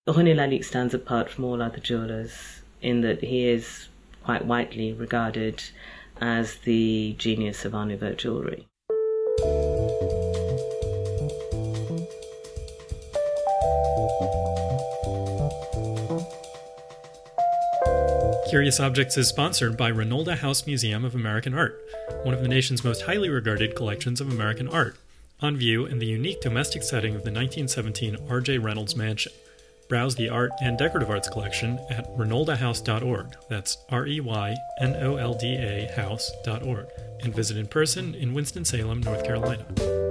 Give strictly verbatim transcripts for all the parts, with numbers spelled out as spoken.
René Lalique stands apart from all other jewelers in that he is quite widely regarded as the genius of Art Nouveau jewellery. Curious Objects is sponsored by Ranolda House Museum of American Art, one of the nation's most highly regarded collections of American art, on view in the unique domestic setting of the nineteen seventeen R J Reynolds Mansion. Browse the art and decorative arts collection at renolda house dot org, that's R E Y N O L D A house dot org, and visit in person in Winston-Salem, North Carolina.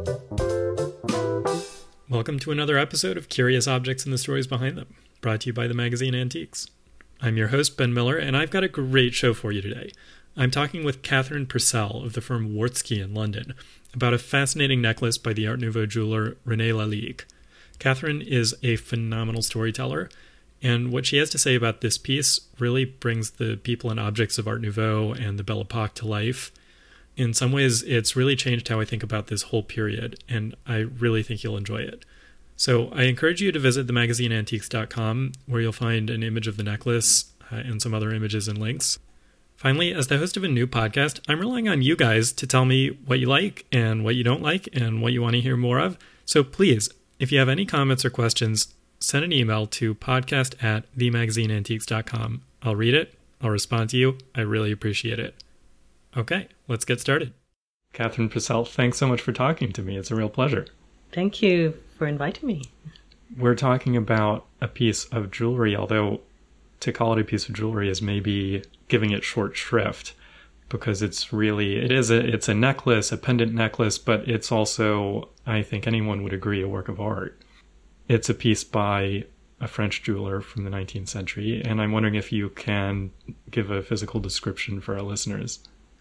Welcome to another episode of Curious Objects and the Stories Behind Them, brought to you by the magazine Antiques. I'm your host, Ben Miller, and I've got a great show for you today. I'm talking with Catherine Purcell of the firm Wartski in London about a fascinating necklace by the Art Nouveau jeweler René Lalique. Catherine is a phenomenal storyteller, and what she has to say about this piece really brings the people and objects of Art Nouveau and the Belle Epoque to life. In some ways, it's really changed how I think about this whole period, and I really think you'll enjoy it. So I encourage you to visit the magazine antiques dot com, where you'll find an image of the necklace uh, and some other images and links. Finally, as the host of a new podcast, I'm relying on you guys to tell me what you like and what you don't like and what you want to hear more of. So please, if you have any comments or questions, send an email to podcast at the magazine antiques dot com. I'll read it. I'll respond to you. I really appreciate it. Okay, let's get started. Catherine Purcell, thanks so much for talking to me. It's a real pleasure. Thank you for inviting me. We're talking about a piece of jewelry, although to call it a piece of jewelry is maybe giving it short shrift, because it's really, it is a, it's a necklace, a pendant necklace, but it's also, I think anyone would agree, a work of art. It's a piece by a French jeweler from the nineteenth century, and I'm wondering if you can give a physical description for our listeners.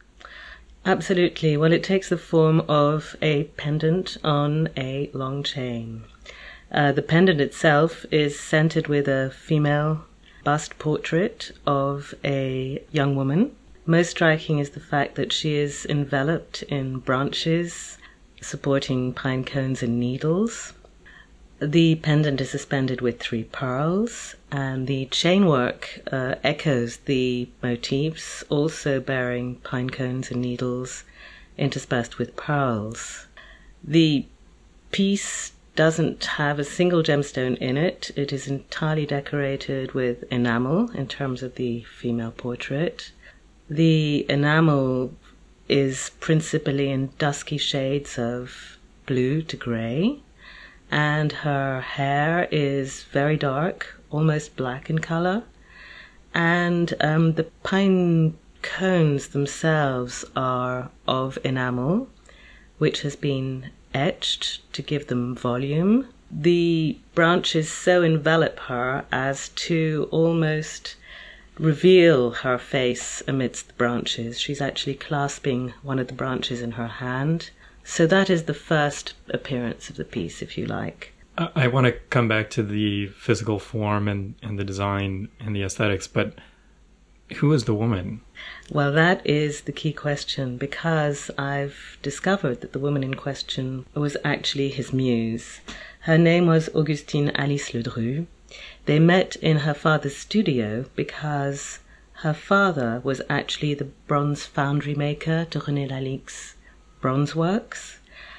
Absolutely. Well, it takes the form of a pendant on a long chain. Uh, the pendant itself is centered with a female bust portrait of a young woman. Most striking is the fact that she is enveloped in branches supporting pine cones and needles. The pendant is suspended with three pearls, and the chainwork uh, echoes the motifs, also bearing pine cones and needles interspersed with pearls. The piece doesn't have a single gemstone in it. It is entirely decorated with enamel in terms of the female portrait. The enamel is principally in dusky shades of blue to grey, and her hair is very dark, almost black in colour. And um, the pine cones themselves are of enamel, which has been etched to give them volume. The branches so envelop her as to almost reveal her face amidst the branches. She's actually clasping one of the branches in her hand. So that is the first appearance of the piece, if you like. I want to come back to the physical form and, and the design and the aesthetics, but who is the woman? Well, that is the key question, because I've discovered that the woman in question was actually his muse. Her name was Augustine Alice Ledru. They met in her father's studio because her father was actually the bronze foundry maker to René Lalique's bronze works.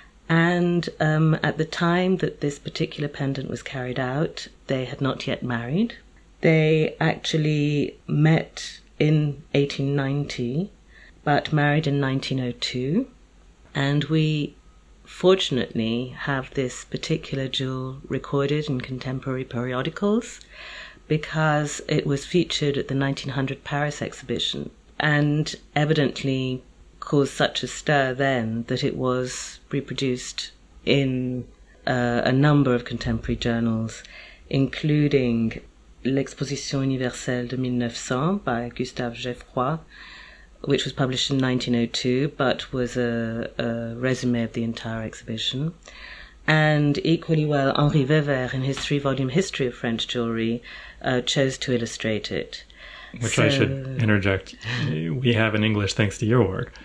And um, at the time that this particular pendant was carried out, they had not yet married. They actually met in eighteen ninety, but married in nineteen oh two. And we fortunately have this particular jewel recorded in contemporary periodicals because it was featured at the nineteen hundred Paris exhibition, and evidently caused such a stir then that it was reproduced in uh, a number of contemporary journals, including L'Exposition Universelle de mille neuf cents by Gustave Geffroy, which was published in nineteen oh two, but was a, a resume of the entire exhibition. And equally well, Henri Wever, in his three-volume History of French Jewelry, uh, chose to illustrate it. Which so, I should interject. We have in English thanks to your work.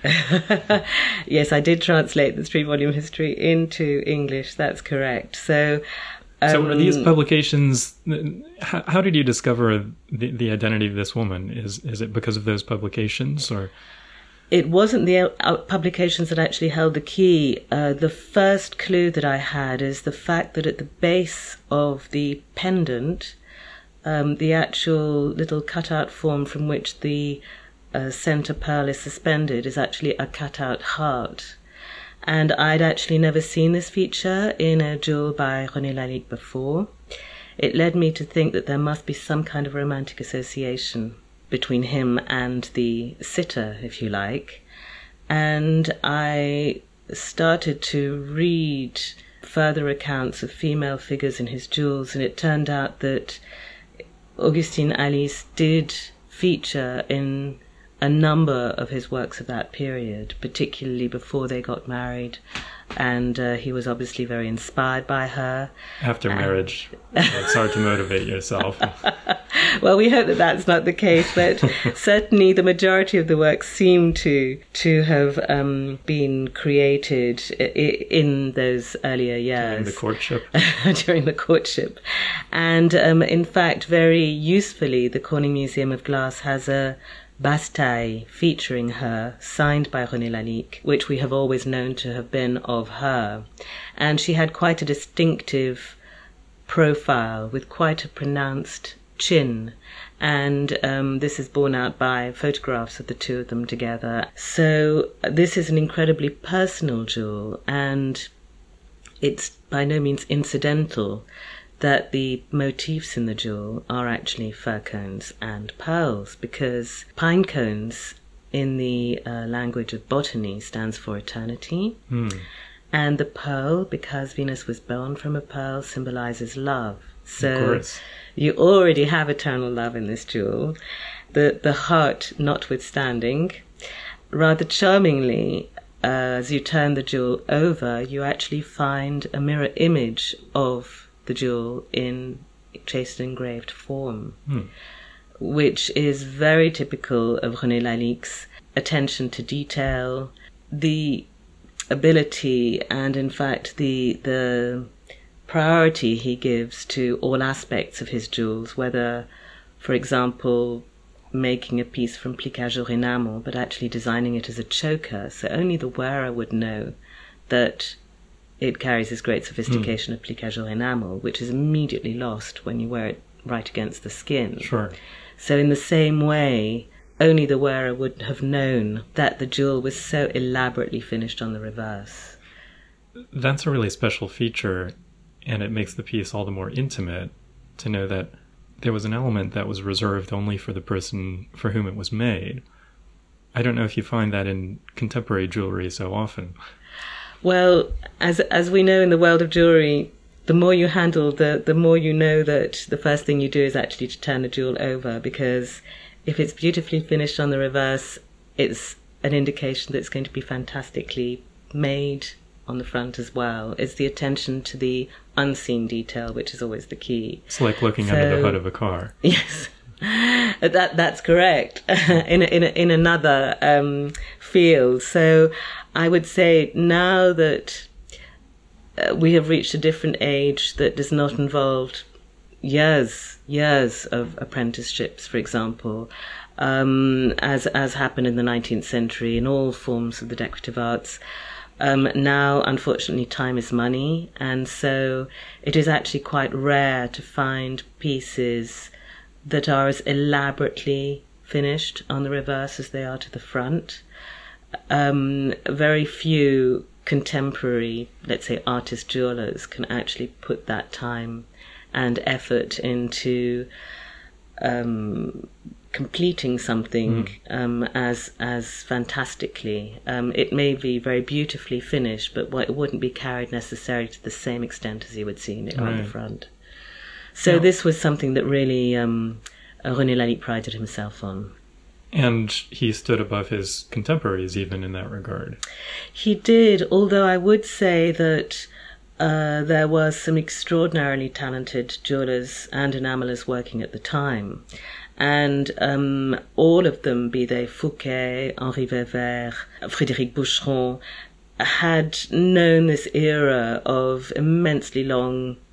Yes, I did translate the three-volume history into English. That's correct. So So Um, are these publications, how, how did you discover the, the identity of this woman? Is is it because of those publications, or? It wasn't the uh, publications that actually held the key. Uh, the first clue that I had is the fact that at the base of the pendant, um, the actual little cutout form from which the uh, center pearl is suspended is actually a cutout heart. And I'd actually never seen this feature in a jewel by René Lalique before. It led me to think that there must be some kind of romantic association between him and the sitter, if you like. And I started to read further accounts of female figures in his jewels, and it turned out that Augustin Alice did feature in a number of his works of that period, particularly before they got married. And uh, he was obviously very inspired by her. After marriage, it's hard to motivate yourself. Well, we hope that that's not the case, but certainly the majority of the works seem to to have um, been created I- in those earlier years. During the courtship. During the courtship. And um, in fact, very usefully, the Corning Museum of Glass has a Bastaille featuring her, signed by René Lalique, which we have always known to have been of her. And she had quite a distinctive profile with quite a pronounced chin. And um, this is borne out by photographs of the two of them together. So this is an incredibly personal jewel, and it's by no means incidental that the motifs in the jewel are actually fir cones and pearls, because pine cones in the uh, language of botany stands for eternity. Mm. And the pearl, because Venus was born from a pearl, symbolizes love. So you already have eternal love in this jewel. The, the heart notwithstanding, rather charmingly, uh, as you turn the jewel over, you actually find a mirror image of the jewel in chased engraved form, hmm. which is very typical of René Lalique's attention to detail, the ability and in fact the the priority he gives to all aspects of his jewels, whether, for example, making a piece from pliquage or enamel, but actually designing it as a choker, so only the wearer would know that it carries this great sophistication mm. of pliquage or enamel, which is immediately lost when you wear it right against the skin. Sure. So in the same way, only the wearer would have known that the jewel was so elaborately finished on the reverse. That's a really special feature, and it makes the piece all the more intimate to know that there was an element that was reserved only for the person for whom it was made. I don't know if you find that in contemporary jewelry so often. Well, as as we know in the world of jewelry, the more you handle, the, the more you know that the first thing you do is actually to turn the jewel over, because if it's beautifully finished on the reverse, it's an indication that it's going to be fantastically made on the front as well. It's the attention to the unseen detail, which is always the key. It's like looking so, under the hood of a car. Yes. That that's correct. in a, in a, in another um, field. So I would say now that uh, we have reached a different age that does not involve years years of apprenticeships, for example, um, as as happened in the nineteenth century in all forms of the decorative arts. Um, now, unfortunately, time is money, and so it is actually quite rare to find pieces that are as elaborately finished on the reverse as they are to the front. Um, very few contemporary, let's say, artist jewelers can actually put that time and effort into um, completing something mm. um, as as fantastically. Um, it may be very beautifully finished, but it wouldn't be carried necessarily to the same extent as you would see it right. on the front. So yeah. This was something that really um, René Lalique prided himself on. And he stood above his contemporaries even in that regard. He did, although I would say that uh, there was some extraordinarily talented jewelers and enamelers working at the time. And um, all of them, be they Fouquet, Henri Weber, Frédéric Boucheron, had known this era of immensely long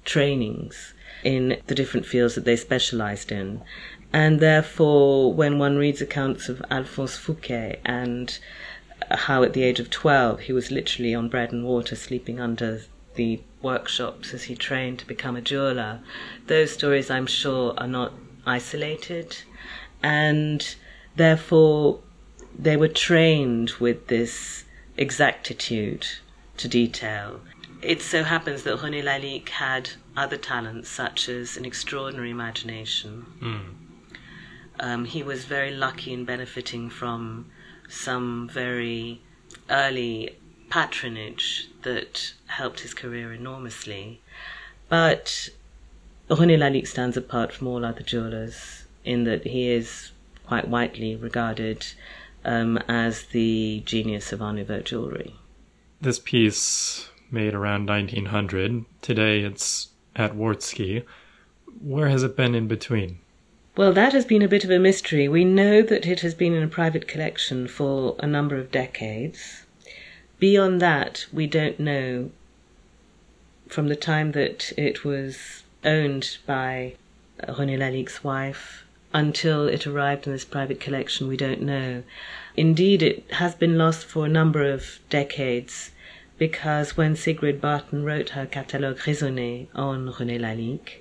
trainings in the different fields that they specialized in. And therefore, when one reads accounts of Alphonse Fouquet and how at the age of twelve he was literally on bread and water, sleeping under the workshops as he trained to become a jeweler, those stories, I'm sure, are not isolated. And therefore, they were trained with this exactitude to detail. It so happens that René Lalique had other talents, such as an extraordinary imagination. Mm. Um, he was very lucky in benefiting from some very early patronage that helped his career enormously. But René Lalique stands apart from all other jewelers in that he is quite widely regarded um, as the genius of Art Nouveau jewelry. This piece, made around nineteen hundred, today it's at Wartski. Where has it been in between? Well, that has been a bit of a mystery. We know that it has been in a private collection for a number of decades. Beyond that, we don't know. From the time that it was owned by René Lalique's wife until it arrived in this private collection, we don't know. Indeed, it has been lost for a number of decades, because when Sigrid Barton wrote her Catalogue raisonné on René Lalique,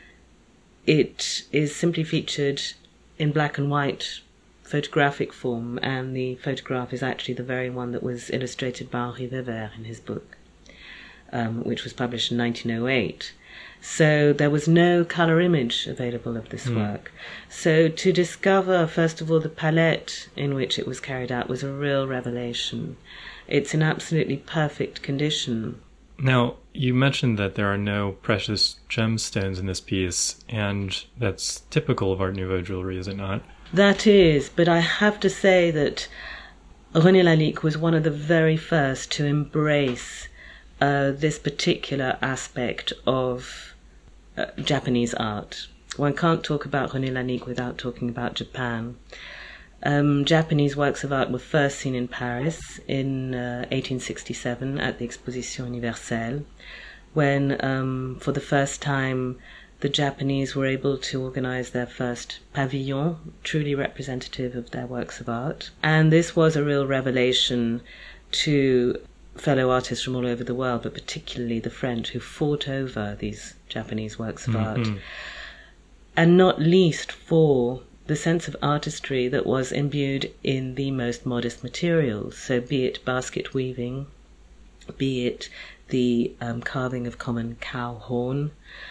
it is simply featured in black and white photographic form, and the photograph is actually the very one that was illustrated by Henri Weber in his book, um, which was published in nineteen oh eight. So there was no colour image available of this mm. work. So to discover, first of all, the palette in which it was carried out was a real revelation. It's in absolutely perfect condition. Now, you mentioned that there are no precious gemstones in this piece, and that's typical of Art Nouveau jewelry, is it not? That is, but I have to say that René Lalique was one of the very first to embrace uh, this particular aspect of uh, Japanese art. One can't talk about René Lalique without talking about Japan. Um, Japanese works of art were first seen in Paris in uh, eighteen sixty-seven at the Exposition Universelle, when um, for the first time the Japanese were able to organize their first pavilion, truly representative of their works of art. And this was a real revelation to fellow artists from all over the world, but particularly the French, who fought over these Japanese works of mm-hmm. art. And not least for the sense of artistry that was imbued in the most modest materials. So be it basket weaving, be it the um, carving of common cow horn,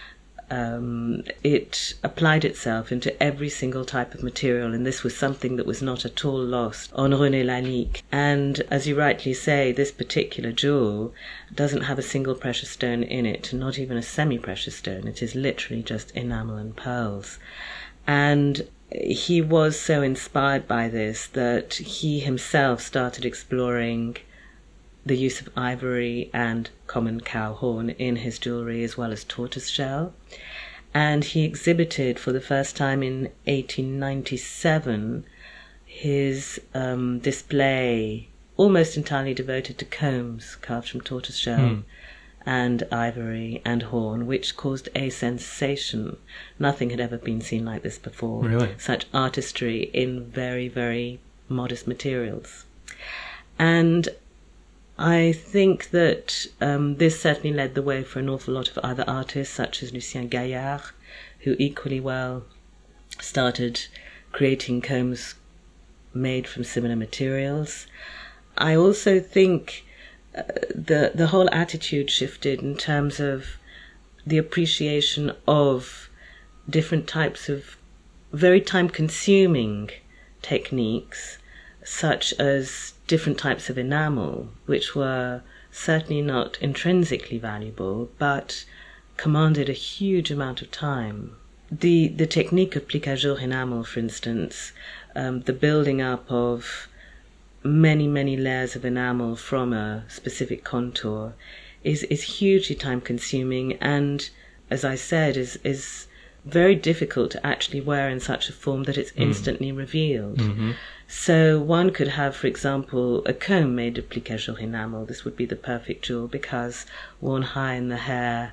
um, it applied itself into every single type of material, and this was something that was not at all lost on René Lalique. And as you rightly say, this particular jewel doesn't have a single precious stone in it, not even a semi-precious stone. It is literally just enamel and pearls. And he was so inspired by this that he himself started exploring the use of ivory and common cow horn in his jewelry, as well as tortoise shell. And he exhibited for the first time in eighteen ninety-seven his um, display, almost entirely devoted to combs carved from tortoise shell mm. and ivory and horn, which caused a sensation. Nothing had ever been seen like this before. Really? Such artistry in very, very modest materials. And I think that um, this certainly led the way for an awful lot of other artists, such as Lucien Gaillard, who equally well started creating combs made from similar materials. I also think uh, the the whole attitude shifted in terms of the appreciation of different types of very time-consuming techniques, such as different types of enamel, which were certainly not intrinsically valuable, but commanded a huge amount of time. The the technique of plique-à-jour enamel, for instance, um, the building up of many, many layers of enamel from a specific contour is, is hugely time-consuming and, as I said, is is very difficult to actually wear in such a form that it's instantly mm. revealed. Mm-hmm. So one could have, for example, a comb made of plique-à-jour enamel. This would be the perfect jewel because worn high in the hair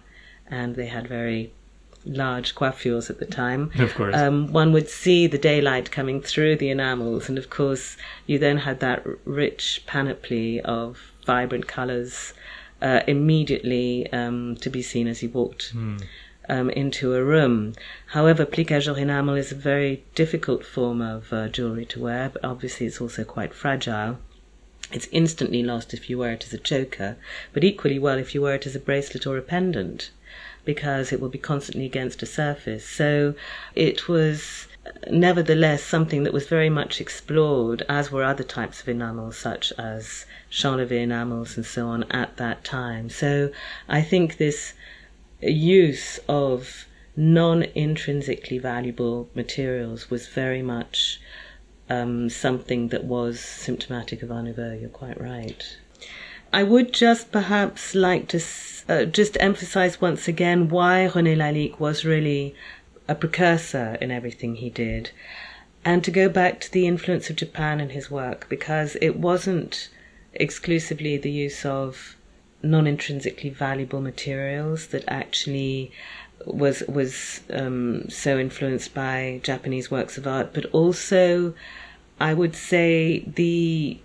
and they had very large coiffures at the time. Of course. Um, one would see the daylight coming through the enamels, and of course you then had that rich panoply of vibrant colours uh, immediately um, to be seen as you walked mm. um, into a room. However, pliquage or enamel is a very difficult form of uh, jewellery to wear, but obviously it's also quite fragile. It's instantly lost if you wear it as a choker, but equally well if you wear it as a bracelet or a pendant, because it will be constantly against a surface. So it was nevertheless something that was very much explored, as were other types of enamels such as Chanlevé enamels and so on at that time. So I think this use of non-intrinsically valuable materials was very much um, something that was symptomatic of Art Nouveau. You're quite right. I would just perhaps like to uh, just emphasize once again why René Lalique was really a precursor in everything he did, and to go back to the influence of Japan in his work, because it wasn't exclusively the use of non-intrinsically valuable materials that actually was was um, so influenced by Japanese works of art, but also, I would say, the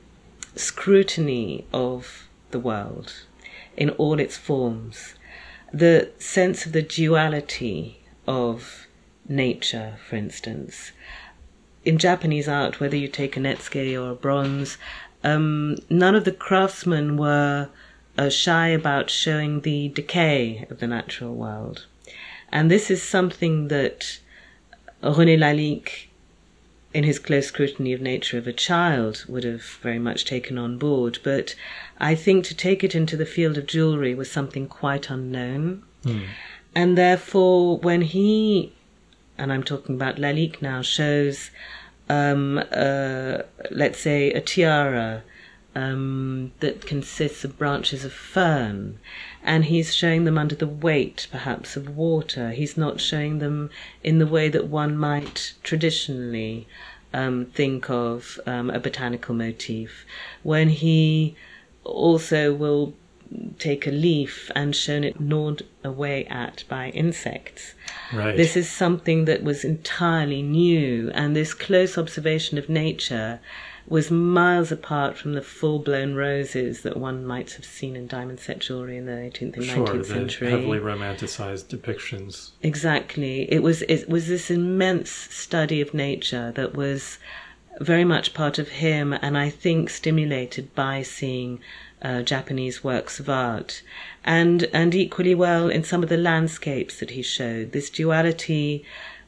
scrutiny of the world in all its forms, the sense of the duality of nature, for instance. In Japanese art, whether you take a netsuke or a bronze, um, none of the craftsmen were uh, shy about showing the decay of the natural world. And this is something that René Lalique, in his close scrutiny of nature of a child, would have very much taken on board. But I think to take it into the field of jewellery was something quite unknown. Mm. And therefore, when he, and I'm talking about Lalique now, shows, um, uh, let's say, a tiara um, that consists of branches of fern, and he's showing them under the weight, perhaps, of water. He's not showing them in the way that one might traditionally um, think of um, a botanical motif. When he also will take a leaf and shown it gnawed away at by insects. Right. This is something that was entirely new, and this close observation of nature was miles apart from the full-blown roses that one might have seen in diamond set jewellery in the eighteenth and sure, nineteenth century. Sure, the heavily romanticized depictions. Exactly. It was it was this immense study of nature that was very much part of him, and I think stimulated by seeing uh, Japanese works of art. And, and equally well in some of the landscapes that he showed. This duality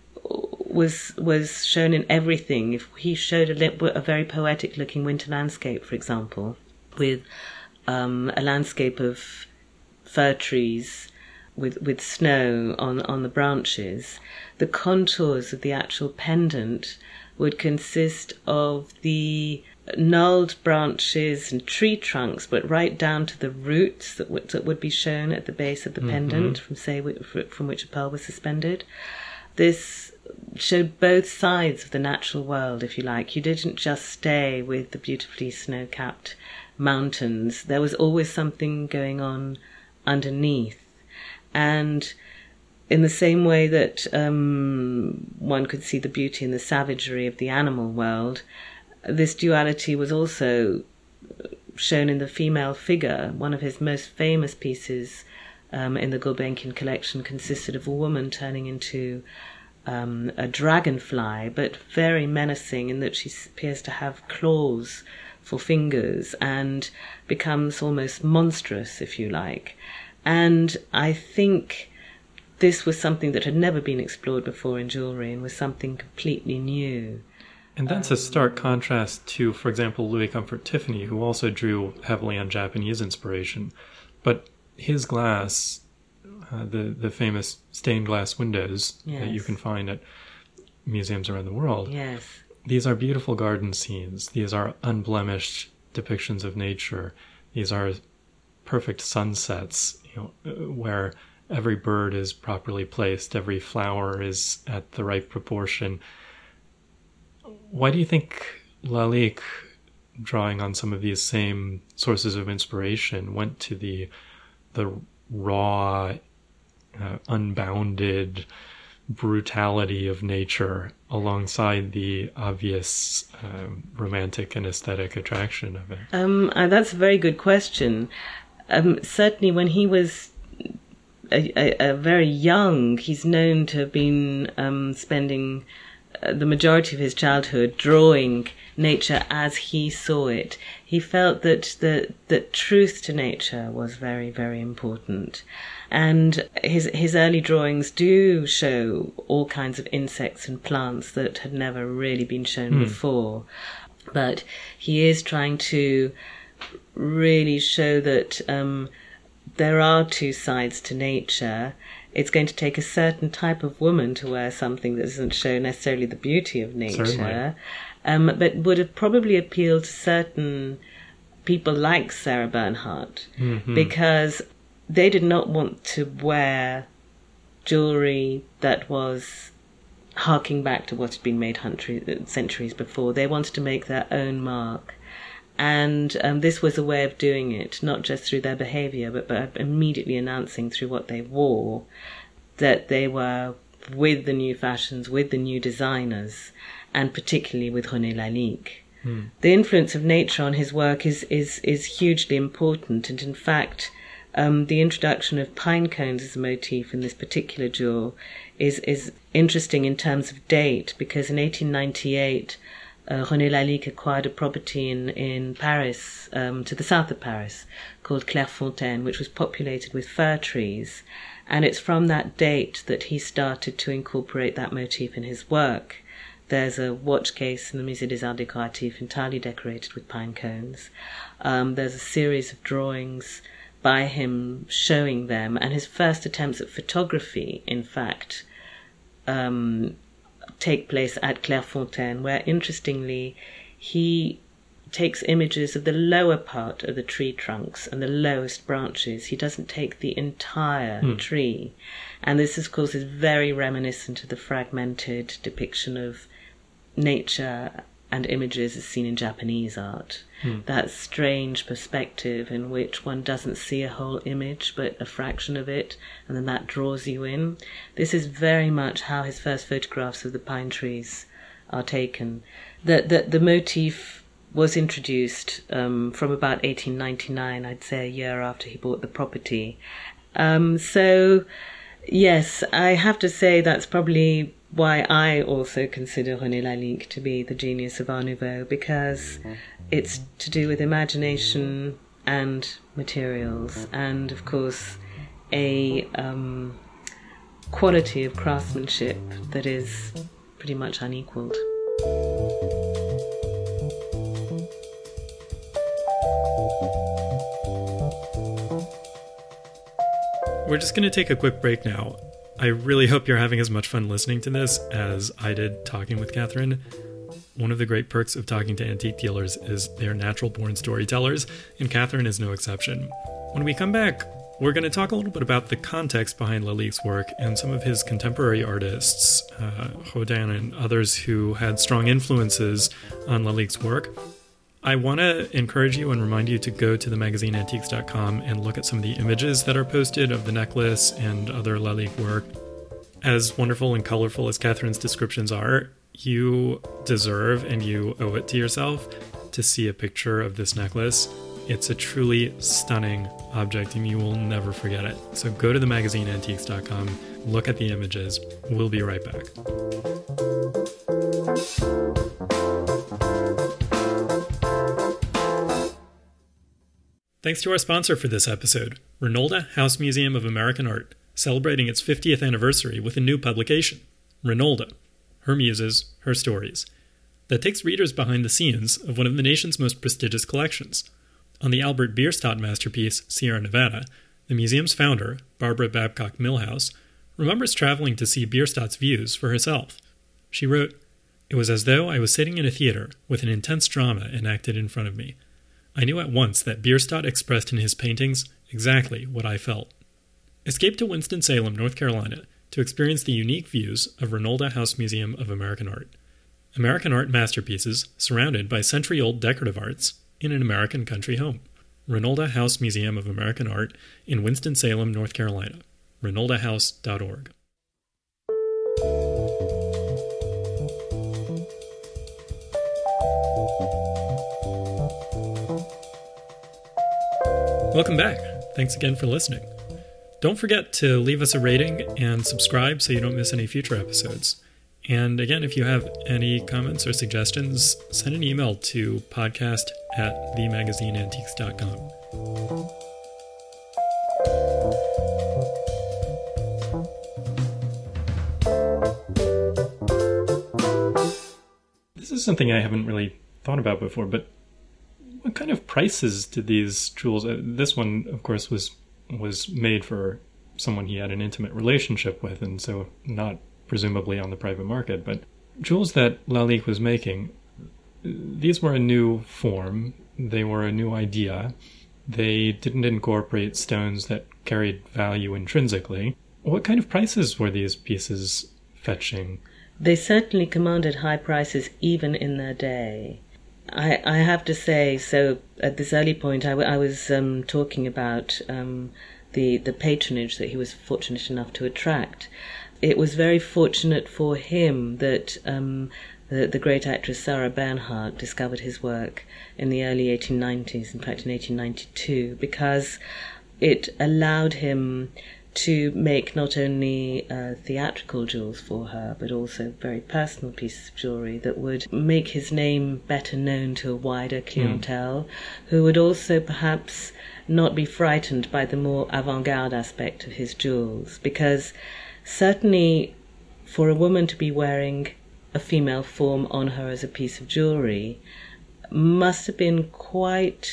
was was shown in everything. If he showed a, a very poetic looking winter landscape, for example, with um, a landscape of fir trees with with snow on, on the branches, the contours of the actual pendant would consist of the gnarled branches and tree trunks, but right down to the roots that would, that would be shown at the base of the mm-hmm. pendant, from say from which a pearl was suspended. This showed both sides of the natural world, if you like. You didn't just stay with the beautifully snow-capped mountains. There was always something going on underneath. And in the same way that um, one could see the beauty and the savagery of the animal world, this duality was also shown in the female figure. One of his most famous pieces um, in the Gulbenkian collection consisted of a woman turning into um, a dragonfly, but very menacing in that she appears to have claws for fingers and becomes almost monstrous, if you like. And I think this was something that had never been explored before in jewellery and was something completely new. And that's um, a stark contrast to, for example, Louis Comfort Tiffany, who also drew heavily on Japanese inspiration. But his glass, uh, the, the famous stained glass windows yes. that you can find at museums around the world, yes. these are beautiful garden scenes. These are unblemished depictions of nature. These are perfect sunsets, you know, where every bird is properly placed, every flower is at the right proportion. Why do you think Lalique, drawing on some of these same sources of inspiration, went to the the raw uh, unbounded brutality of nature alongside the obvious uh, romantic and aesthetic attraction of it? Um, uh, that's a very good question. Um, certainly when he was a, a, a very young, he's known to have been um, spending uh, the majority of his childhood drawing nature as he saw it. He felt that the that truth to nature was very, very important. And his his early drawings do show all kinds of insects and plants that had never really been shown mm. before. But he is trying to really show that um, there are two sides to nature. It's going to take a certain type of woman to wear something that doesn't show necessarily the beauty of nature, um, but would have probably appeal to certain people like Sarah Bernhardt, mm-hmm. because they did not want to wear jewellery that was harking back to what had been made hundreds, centuries before. They wanted to make their own mark. And um, this was a way of doing it, not just through their behaviour, but by immediately announcing through what they wore that they were with the new fashions, with the new designers, and particularly with René Lalique. Hmm. The influence of nature on his work is, is, is hugely important, and in fact, um, the introduction of pine cones as a motif in this particular jewel is, is interesting in terms of date, because in eighteen ninety-eight, Uh, René Lalique acquired a property in, in Paris, um, to the south of Paris, called Clairefontaine, which was populated with fir trees. And it's from that date that he started to incorporate that motif in his work. There's a watch case in the Musée des Arts Décoratifs entirely decorated with pine cones. Um, there's a series of drawings by him showing them, and his first attempts at photography, in fact, um, take place at Clairefontaine, where interestingly he takes images of the lower part of the tree trunks and the lowest branches. He doesn't take the entire mm. tree. And this, of course, is very reminiscent of the fragmented depiction of nature and images as seen in Japanese art. Mm. That strange perspective in which one doesn't see a whole image but a fraction of it, and then that draws you in. This is very much how his first photographs of the pine trees are taken. The, the, the motif was introduced um, from about eighteen ninety-nine, I'd say a year after he bought the property. Um, so, yes, I have to say that's probably why I also consider René Lalique to be the genius of Art Nouveau, because it's to do with imagination and materials, and of course a um, quality of craftsmanship that is pretty much unequalled. We're just going to take a quick break now. I really hope you're having as much fun listening to this as I did talking with Catherine. One of the great perks of talking to antique dealers is they're natural-born storytellers, and Catherine is no exception. When we come back, we're going to talk a little bit about the context behind Lalique's work and some of his contemporary artists, uh, Rodin and others who had strong influences on Lalique's work. I want to encourage you and remind you to go to the magazine antiques dot com and look at some of the images that are posted of the necklace and other Lalique work. As wonderful and colorful as Catherine's descriptions are, you deserve and you owe it to yourself to see a picture of this necklace. It's a truly stunning object and you will never forget it. So go to the magazine antiques dot com, look at the images. We'll be right back. Thanks to our sponsor for this episode, Renolda House Museum of American Art, celebrating its fiftieth anniversary with a new publication, Renolda, Her Muses, Her Stories, that takes readers behind the scenes of one of the nation's most prestigious collections. On the Albert Bierstadt masterpiece, Sierra Nevada, the museum's founder, Barbara Babcock Milhouse, remembers traveling to see Bierstadt's views for herself. She wrote, "It was as though I was sitting in a theater with an intense drama enacted in front of me. I knew at once that Bierstadt expressed in his paintings exactly what I felt." Escape to Winston-Salem, North Carolina, to experience the unique views of Renolda House Museum of American Art. American art masterpieces surrounded by century-old decorative arts in an American country home. Renolda House Museum of American Art in Winston-Salem, North Carolina. renolda house dot org. Welcome back. Thanks again for listening. Don't forget to leave us a rating and subscribe so you don't miss any future episodes. And again, if you have any comments or suggestions, send an email to podcast at the magazine antiques dot com. This is something I haven't really thought about before, but what kind of prices did these jewels... Uh, this one, of course, was was made for someone he had an intimate relationship with, and so not presumably on the private market. But jewels that Lalique was making, these were a new form. They were a new idea. They didn't incorporate stones that carried value intrinsically. What kind of prices were these pieces fetching? They certainly commanded high prices even in their day. I, I have to say, so at this early point, I, I was um, talking about um, the, the patronage that he was fortunate enough to attract. It was very fortunate for him that um, the, the great actress Sarah Bernhardt discovered his work in the early eighteen nineties, in fact in eighteen ninety-two, because it allowed him to make not only uh, theatrical jewels for her, but also very personal pieces of jewellery that would make his name better known to a wider clientele, mm. who would also perhaps not be frightened by the more avant-garde aspect of his jewels, because certainly for a woman to be wearing a female form on her as a piece of jewellery must have been quite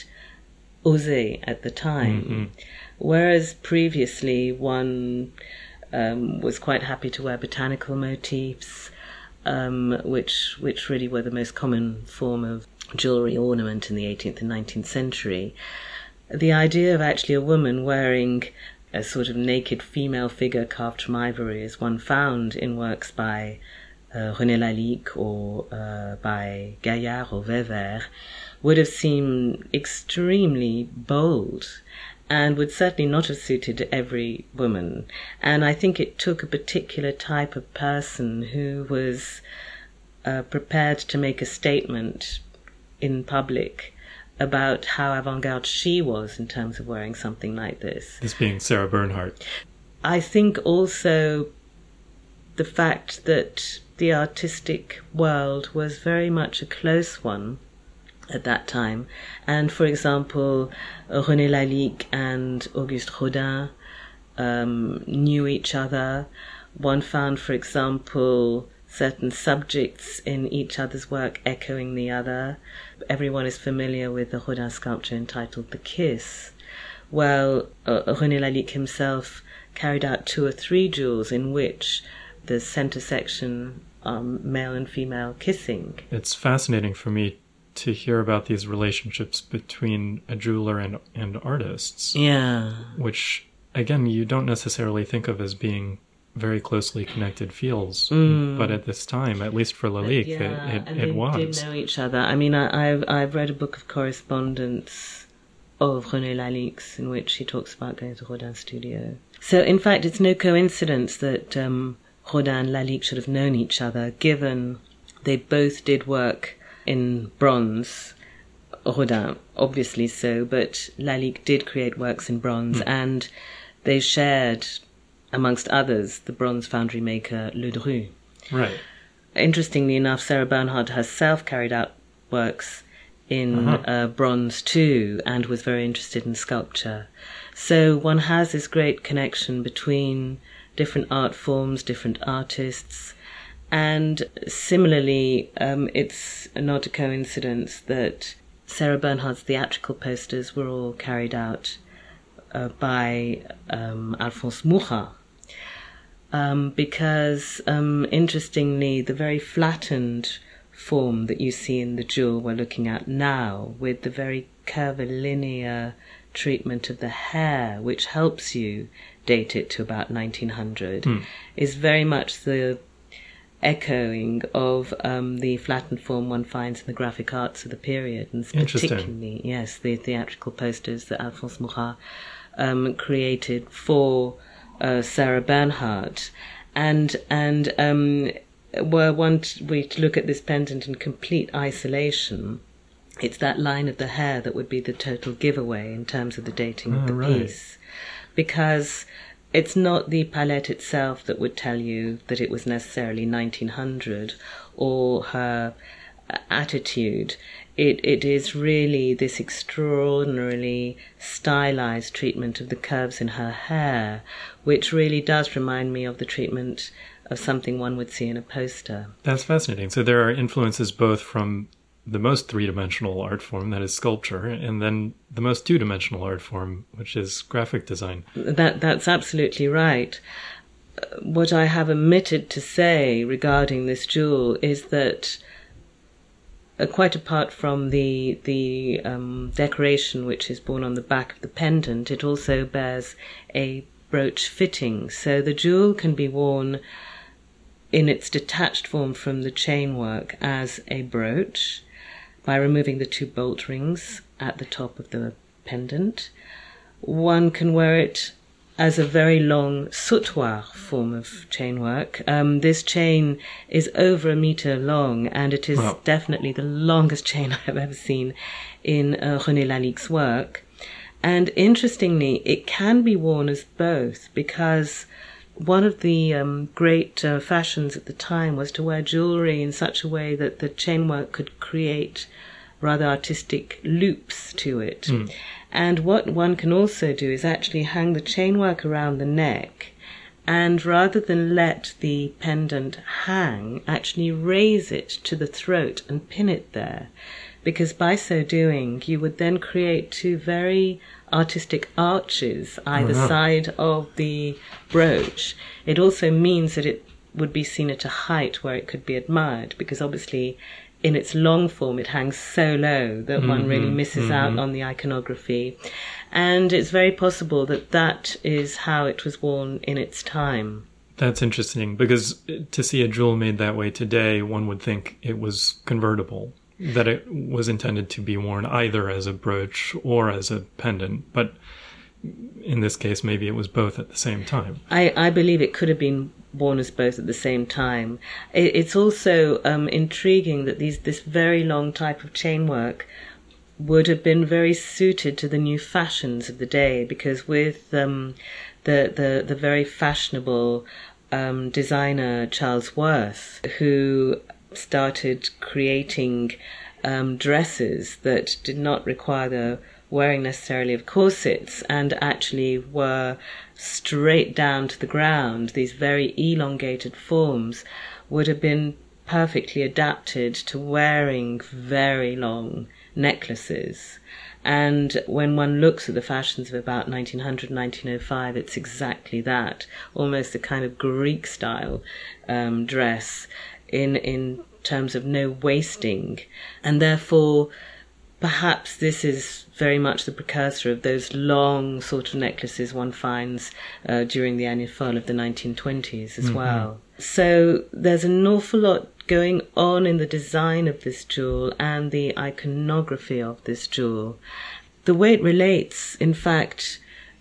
osé at the time. Mm-hmm. Whereas previously one um, was quite happy to wear botanical motifs, um, which which really were the most common form of jewellery ornament in the eighteenth and nineteenth century. The idea of actually a woman wearing a sort of naked female figure carved from ivory, as one found in works by uh, René Lalique or uh, by Gaillard or Weber, would have seemed extremely bold, and would certainly not have suited every woman. And I think it took a particular type of person who was uh, prepared to make a statement in public about how avant-garde she was in terms of wearing something like this. This being Sarah Bernhardt. I think also the fact that the artistic world was very much a close one at that time. And for example, René Lalique and Auguste Rodin um, knew each other. One found, for example, certain subjects in each other's work echoing the other. Everyone is familiar with the Rodin sculpture entitled The Kiss. Well, uh, René Lalique himself carried out two or three jewels in which the center section are male and female kissing. It's fascinating for me to hear about these relationships between a jeweler and and artists. Yeah. Which, again, you don't necessarily think of as being very closely connected fields. Mm. But at this time, at least for Lalique, yeah, it, it, and it they was. did know each other. I mean, I, I've, I've read a book of correspondence of René Lalique's in which he talks about going to Rodin's studio. So, in fact, it's no coincidence that um, Rodin and Lalique should have known each other, given they both did work in bronze. Rodin, obviously so, but Lalique did create works in bronze, mm. and they shared, amongst others, the bronze foundry maker Ledru. Right. Interestingly enough, Sarah Bernhardt herself carried out works in uh-huh. uh, bronze too, and was very interested in sculpture. So one has this great connection between different art forms, different artists. And similarly, um, it's not a coincidence that Sarah Bernhardt's theatrical posters were all carried out uh, by um, Alphonse Mucha, um, because, um, interestingly, the very flattened form that you see in the jewel we're looking at now, with the very curvilinear treatment of the hair, which helps you date it to about nineteen hundred, mm. is very much the echoing of um, the flattened form one finds in the graphic arts of the period, and particularly, yes, the theatrical posters that Alphonse Mucha um, created for uh, Sarah Bernhardt. And, and um, were one we to look at this pendant in complete isolation, it's that line of the hair that would be the total giveaway in terms of the dating oh, of the right. piece. Because it's not the palette itself that would tell you that it was necessarily nineteen hundred, or her attitude. It, it is really this extraordinarily stylized treatment of the curves in her hair, which really does remind me of the treatment of something one would see in a poster. That's fascinating. So there are influences both from the most three-dimensional art form, that is sculpture, and then the most two-dimensional art form, which is graphic design. That That's absolutely right. What I have omitted to say regarding this jewel is that Uh, quite apart from the the um, decoration which is borne on the back of the pendant, it also bears a brooch fitting. So the jewel can be worn in its detached form from the chainwork as a brooch by removing the two bolt rings at the top of the pendant. One can wear it as a very long sautoir form of chainwork. Um, this chain is over a meter long, and it is wow. definitely the longest chain I have ever seen in uh, René Lalique's work. And interestingly, it can be worn as both, because one of the um, great uh, fashions at the time was to wear jewellery in such a way that the chainwork could create rather artistic loops to it. Mm. And what one can also do is actually hang the chainwork around the neck, and rather than let the pendant hang, actually raise it to the throat and pin it there. Because by so doing, you would then create two very artistic arches either oh, no. side of the brooch. It also means that it would be seen at a height where it could be admired, because obviously in its long form, it hangs so low that mm-hmm, one really misses mm-hmm. out on the iconography. And it's very possible that that is how it was worn in its time. That's interesting, because to see a jewel made that way today, one would think it was convertible, that it was intended to be worn either as a brooch or as a pendant. But in this case, maybe it was both at the same time. I, I believe it could have been worn as both at the same time. It, it's also um, intriguing that these this very long type of chainwork would have been very suited to the new fashions of the day, because with um, the, the, the very fashionable um, designer Charles Worth, who started creating um, dresses that did not require the wearing necessarily of corsets and actually were straight down to the ground, these very elongated forms would have been perfectly adapted to wearing very long necklaces. And when one looks at the fashions of about nineteen hundred, nineteen oh five, it's exactly that, almost a kind of Greek style um, dress in in terms of no wasting. And therefore, perhaps this is very much the precursor of those long sort of necklaces one finds uh, during the annual fall of the nineteen twenties as mm-hmm. well. So there's an awful lot going on in the design of this jewel and the iconography of this jewel. The way it relates, in fact,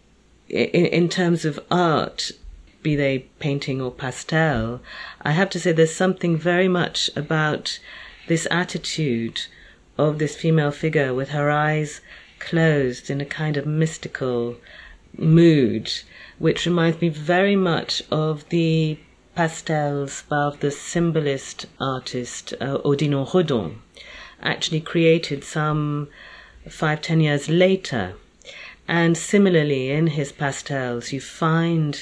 in, in terms of art, be they painting or pastel, I have to say there's something very much about this attitude of this female figure with her eyes closed in a kind of mystical mood, which reminds me very much of the pastels of the symbolist artist uh, Odilon Redon, actually created some five, ten years later. And similarly, in his pastels, you find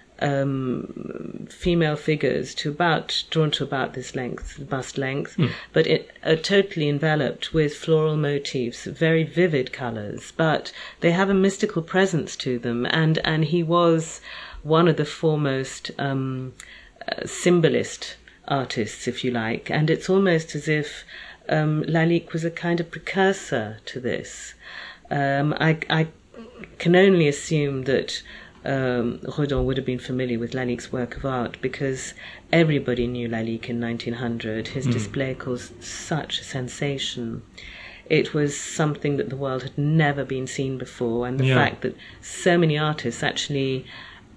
um, female figures to about drawn to about this length, bust length, mm. but it, uh, totally enveloped with floral motifs, very vivid colours, but they have a mystical presence to them. And, and he was one of the foremost um, uh, symbolist artists, if you like, and it's almost as if um, Lalique was a kind of precursor to this. Um, I, I can only assume that um, Redon would have been familiar with Lalique's work of art, because everybody knew Lalique in nineteen hundred. His mm. display caused such a sensation. It was something that the world had never been seen before, and the yeah. fact that so many artists actually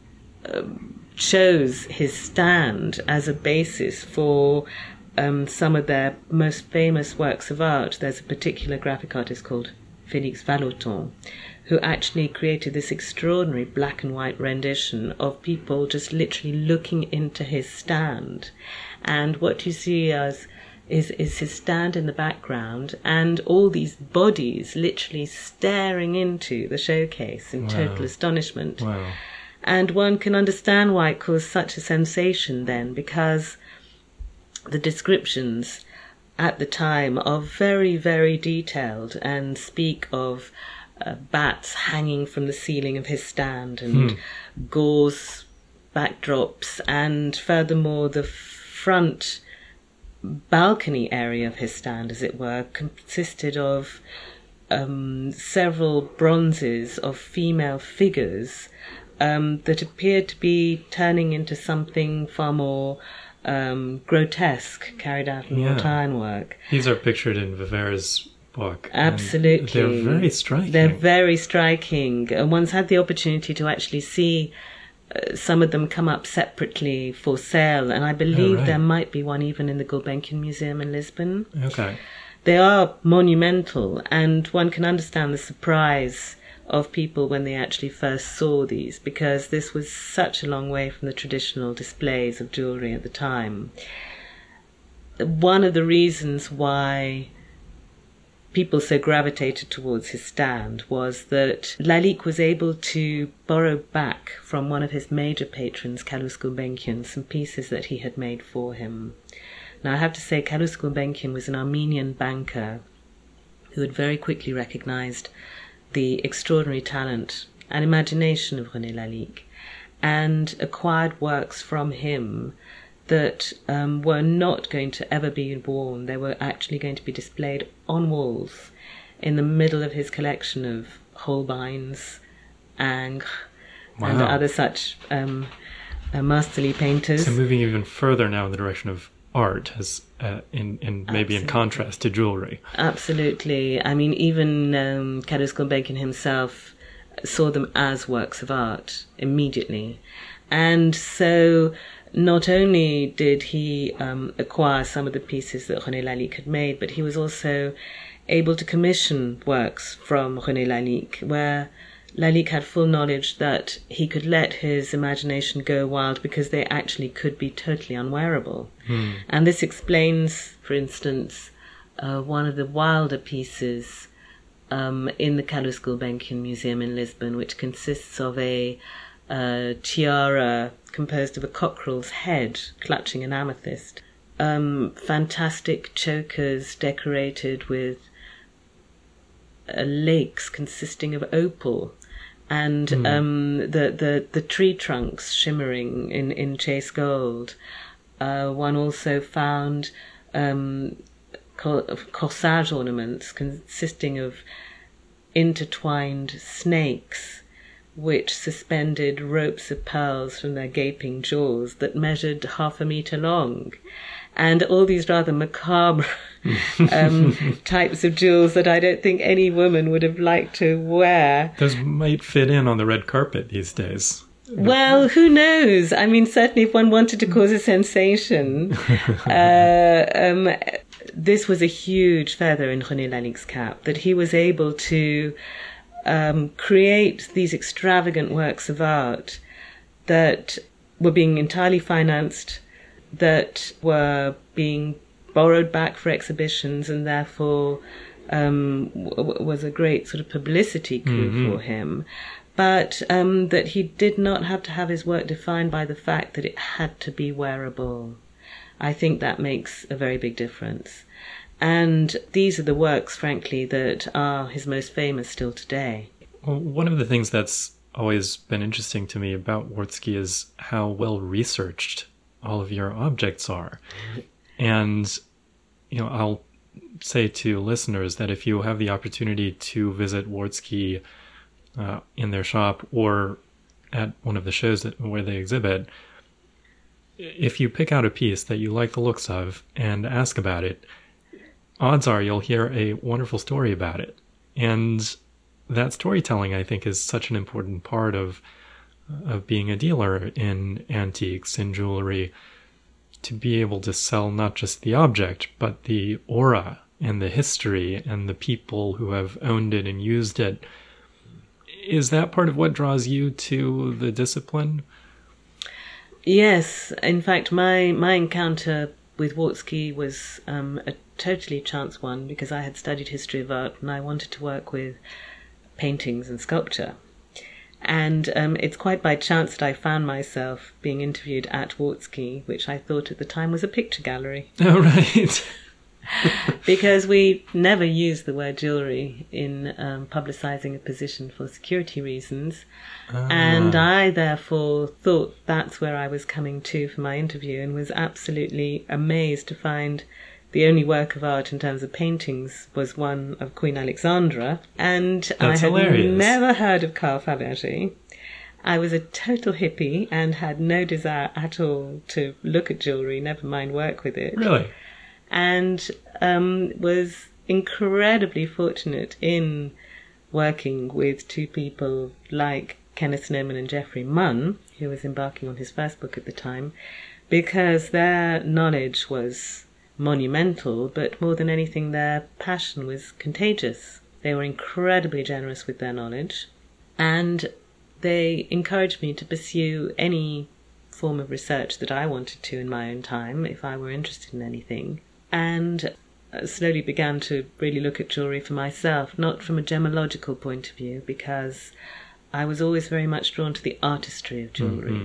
um, chose his stand as a basis for um, some of their most famous works of art. There's a particular graphic artist called Félix Vallotton, who actually created this extraordinary black and white rendition of people just literally looking into his stand. And what you see as is, is his stand in the background and all these bodies literally staring into the showcase in wow. total astonishment. Wow. And one can understand why it caused such a sensation then, because the descriptions at the time are very, very detailed and speak of uh, bats hanging from the ceiling of his stand and hmm. gauze backdrops, and furthermore the front balcony area of his stand, as it were, consisted of um, several bronzes of female figures um, that appeared to be turning into something far more Um, grotesque, carried out in yeah. real time work. These are pictured in Viver's book. Absolutely. They're very striking. They're very striking. And one's had the opportunity to actually see uh, some of them come up separately for sale, and I believe oh, right. there might be one even in the Gulbenkian Museum in Lisbon. Okay. They are monumental, and one can understand the surprise of people when they actually first saw these, because this was such a long way from the traditional displays of jewellery at the time. One of the reasons why people so gravitated towards his stand was that Lalique was able to borrow back from one of his major patrons, Calouste Gulbenkian, some pieces that he had made for him. Now I have to say, Calouste Gulbenkian was an Armenian banker who had very quickly recognised the extraordinary talent and imagination of René Lalique, and acquired works from him that um, were not going to ever be worn. They were actually going to be displayed on walls in the middle of his collection of Holbeins, Ingres, wow. and other such um, uh, masterly painters. So moving even further now in the direction of art, as uh, in, in maybe Absolutely. in contrast to jewellery. Absolutely. I mean, even um, Calouste Gulbenkian himself saw them as works of art immediately. And so not only did he um, acquire some of the pieces that René Lalique had made, but he was also able to commission works from René Lalique, where Lalique had full knowledge that he could let his imagination go wild because they actually could be totally unwearable. Hmm. And this explains, for instance, uh, one of the wilder pieces um, in the Calouste Gulbenkian Museum in Lisbon, which consists of a uh, tiara composed of a cockerel's head clutching an amethyst. Um, fantastic chokers decorated with uh, lakes consisting of opal, and mm. um, the, the, the tree trunks shimmering in, in chase gold. Uh, one also found um, corsage ornaments consisting of intertwined snakes which suspended ropes of pearls from their gaping jaws that measured half a metre long. And all these rather macabre um, types of jewels that I don't think any woman would have liked to wear. Those might fit in on the red carpet these days. Well, who knows? I mean, certainly if one wanted to cause a sensation, uh, um, this was a huge feather in René Lalique's cap, that he was able to um, create these extravagant works of art that were being entirely financed, that were being borrowed back for exhibitions, and therefore um, w- was a great sort of publicity coup mm-hmm. for him. But um, that he did not have to have his work defined by the fact that it had to be wearable. I think that makes a very big difference. And these are the works, frankly, that are his most famous still today. Well, one of the things that's always been interesting to me about Wartski is how well researched all of your objects are. And, you know, I'll say to listeners that if you have the opportunity to visit Wartski uh, in their shop or at one of the shows that, where they exhibit, if you pick out a piece that you like the looks of and ask about it, odds are you'll hear a wonderful story about it. And that storytelling, I think, is such an important part of of being a dealer in antiques and jewelry, to be able to sell not just the object, but the aura and the history and the people who have owned it and used it. Is that part of what draws you to the discipline? Yes. In fact, my, my encounter with Wartski was um, a totally chance one, because I had studied history of art and I wanted to work with paintings and sculpture. And um, it's quite by chance that I found myself being interviewed at Wartski, which I thought at the time was a picture gallery. Oh, right. Because we never use the word jewelry in um, publicizing a position for security reasons. Ah. And I therefore thought that's where I was coming to for my interview, and was absolutely amazed to find the only work of art in terms of paintings was one of Queen Alexandra. And That's I had hilarious. never heard of Carl Fabergé. I was a total hippie and had no desire at all to look at jewelry, never mind work with it. Really? And um, was incredibly fortunate in working with two people like Kenneth Snowman and Geoffrey Munn, who was embarking on his first book at the time, because their knowledge was monumental, but more than anything, their passion was contagious. They were incredibly generous with their knowledge, and they encouraged me to pursue any form of research that I wanted to in my own time, if I were interested in anything. And slowly began to really look at jewelry for myself, not from a gemological point of view, because I was always very much drawn to the artistry of jewelry. Mm-hmm.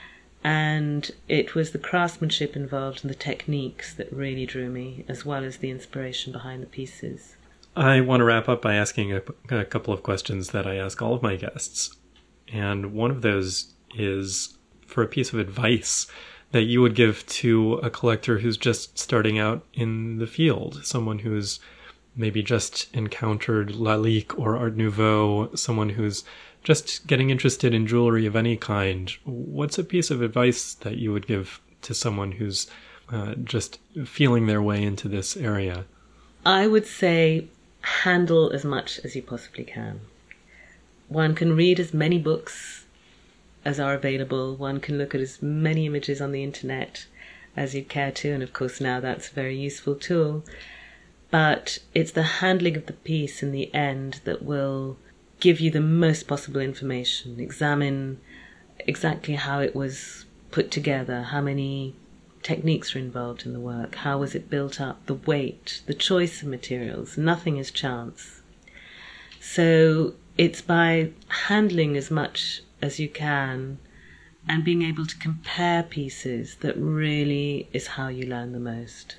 And it was the craftsmanship involved and the techniques that really drew me, as well as the inspiration behind the pieces. I want to wrap up by asking a, a couple of questions that I ask all of my guests. And one of those is for a piece of advice that you would give to a collector who's just starting out in the field, someone who's maybe just encountered Lalique or Art Nouveau, someone who's just getting interested in jewelry of any kind. What's a piece of advice that you would give to someone who's uh, just feeling their way into this area? I would say handle as much as you possibly can. One can read as many books as are available. One can look at as many images on the internet as you care to, and of course now that's a very useful tool. But it's the handling of the piece in the end that will give you the most possible information. Examine exactly how it was put together, how many techniques are involved in the work, how was it built up, the weight, the choice of materials. Nothing is chance. So it's by handling as much as you can and being able to compare pieces that really is how you learn the most.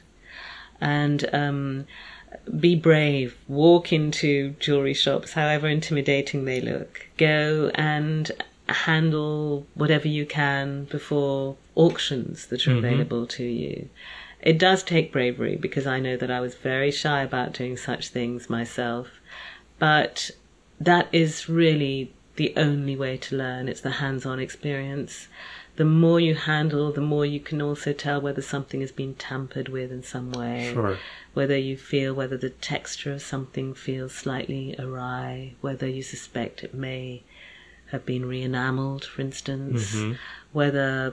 And um, be brave. Walk into jewelry shops, however intimidating they look. Go and handle whatever you can before auctions that are mm-hmm. available to you. It does take bravery, because I know that I was very shy about doing such things myself. But that is really the only way to learn. It's the hands-on experience. The more you handle, the more you can also tell whether something has been tampered with in some way. Sure. Whether you feel whether the texture of something feels slightly awry, whether you suspect it may have been re-enameled, for instance, mm-hmm. whether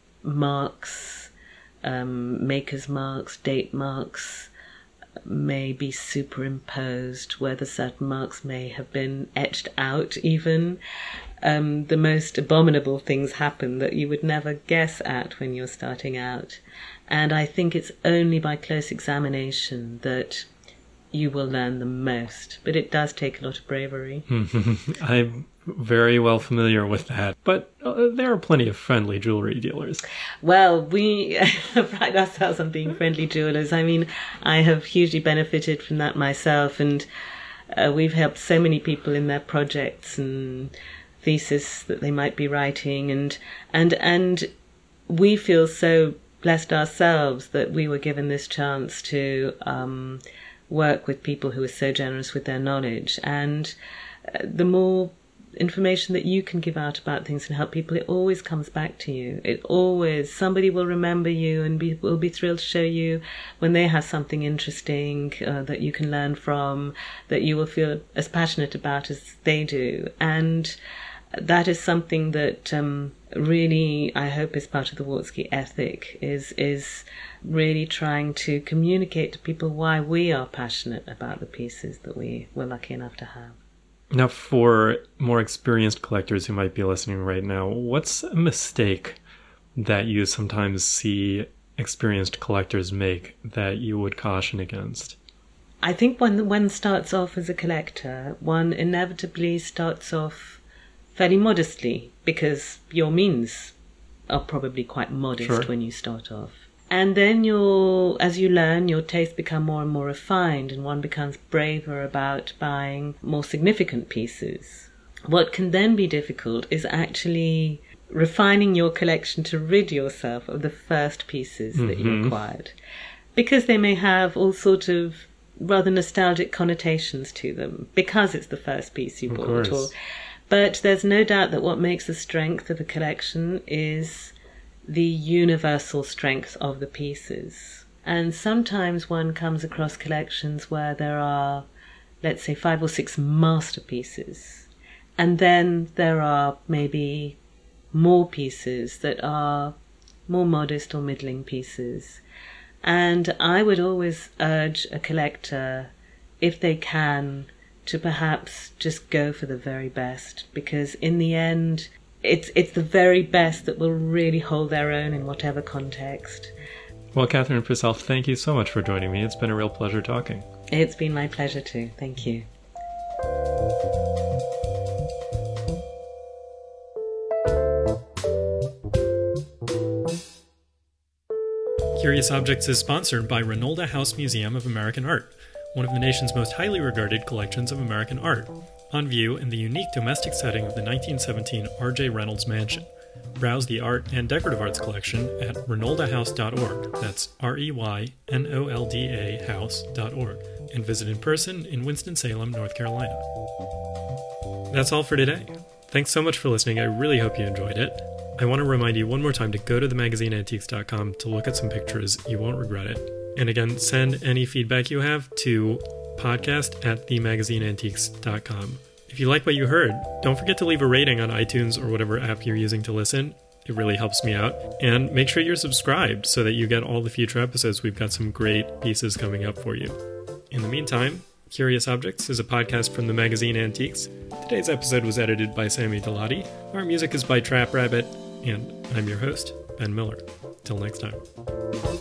marks, um, maker's marks, date marks may be superimposed, whether certain marks may have been etched out even. Um, the most abominable things happen that you would never guess at when you're starting out. And I think it's only by close examination that you will learn the most. But it does take a lot of bravery. I'm very well familiar with that. But uh, there are plenty of friendly jewelry dealers. Well, we pride ourselves on being friendly jewelers. I mean, I have hugely benefited from that myself. And uh, we've helped so many people in their projects and thesis that they might be writing. And, and, and we feel so blessed ourselves that we were given this chance to um, work with people who are so generous with their knowledge. And uh, the more information that you can give out about things and help people, it always comes back to you. It always, somebody will remember you and be, will be thrilled to show you when they have something interesting uh, that you can learn from, that you will feel as passionate about as they do. And that is something that um, really, I hope, is part of the Wartski ethic, is is really trying to communicate to people why we are passionate about the pieces that we were lucky enough to have. Now, for more experienced collectors who might be listening right now, what's a mistake that you sometimes see experienced collectors make that you would caution against? I think when one starts off as a collector, one inevitably starts off fairly modestly, because your means are probably quite modest Sure. when you start off. And then you'll, as you learn, your tastes become more and more refined, and one becomes braver about buying more significant pieces. What can then be difficult is actually refining your collection to rid yourself of the first pieces that you Mhm. acquired, because they may have all sort of rather nostalgic connotations to them, because it's the first piece you Of bought. Or, course. but there's no doubt that what makes the strength of a collection is the universal strength of the pieces. And sometimes one comes across collections where there are, let's say, five or six masterpieces, and then there are maybe more pieces that are more modest or middling pieces. And I would always urge a collector, if they can, to perhaps just go for the very best, because in the end, it's it's the very best that will really hold their own in whatever context. Well, Catherine Purcell, thank you so much for joining me. It's been a real pleasure talking. It's been my pleasure too. Thank you. Curious Objects is sponsored by Ranolda House Museum of American Art, one of the nation's most highly regarded collections of American art, on view in the unique domestic setting of the nineteen seventeen R J Reynolds Mansion. Browse the art and decorative arts collection at renolda house dot org, that's R E Y N O L D A house dot org, and visit in person in Winston-Salem, North Carolina. That's all for today. Thanks so much for listening. I really hope you enjoyed it. I want to remind you one more time to go to the magazine antiques dot com to look at some pictures. You won't regret it. And again, send any feedback you have to podcast at the magazine antiques dot com. If you like what you heard, don't forget to leave a rating on iTunes or whatever app you're using to listen. It really helps me out. And make sure you're subscribed so that you get all the future episodes. We've got some great pieces coming up for you. In the meantime, Curious Objects is a podcast from the magazine Antiques. Today's episode was edited by Sammy Delati. Our music is by Trap Rabbit. And I'm your host, Ben Miller. Till next time.